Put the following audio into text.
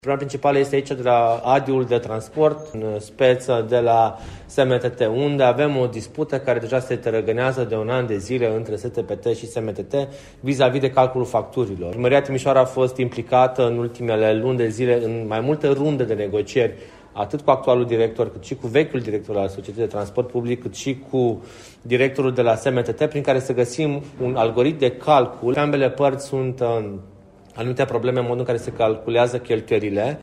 Problema principală este aici de la ADI-ul de transport, în speță de la SMTT, unde avem o dispută care deja se tărăgânează de un an de zile între STPT și SMTT vis-a-vis de calculul facturilor. Primăria Timișoara a fost implicată în ultimele luni de zile în mai multe runde de negocieri, atât cu actualul director, cât și cu vechiul director al Societății de Transport Public, cât și cu directorul de la SMTT, prin care să găsim un algoritm de calcul. Ambele părți sunt anumite probleme în modul în care se calculează cheltuielile.